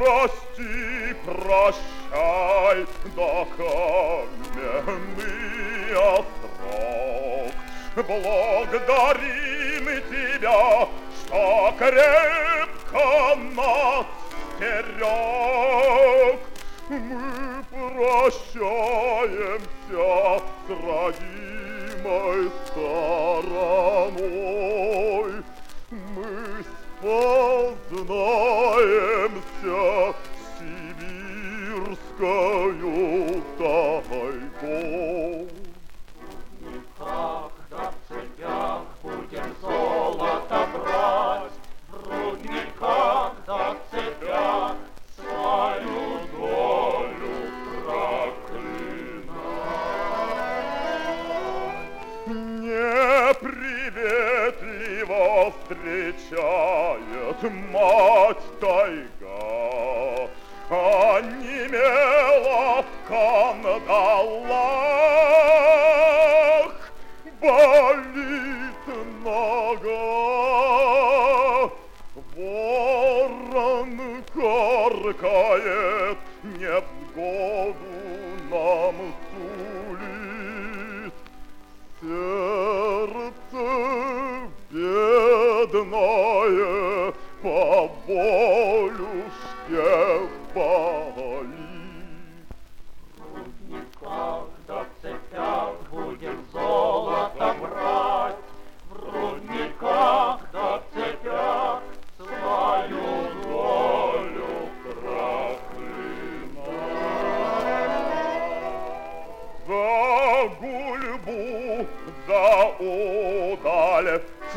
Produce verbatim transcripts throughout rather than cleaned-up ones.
прости, прощай, да каменный острог. Благодарим тебя, что крепко нас стерег. Мы прощаемся с родимой стороной. Мы спознаемся сибирскою тайгой. Никогда в цепях будем золото брать, врут никогда в цепях свою долю проклинать. Неприветливо встречает мать тайга, онемела в кандалах, болит нога. Ворон каркает, невгоду нам сулит. Сердце бедное по волюшке болит. Врут никогда в цепях будем золото брать, врут никогда в цепях свою долю проклинать. За гульбу, за удаль,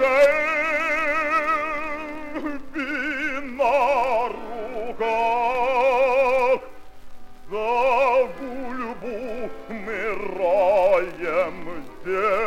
цепи на руках. За гульбу мы роем землю.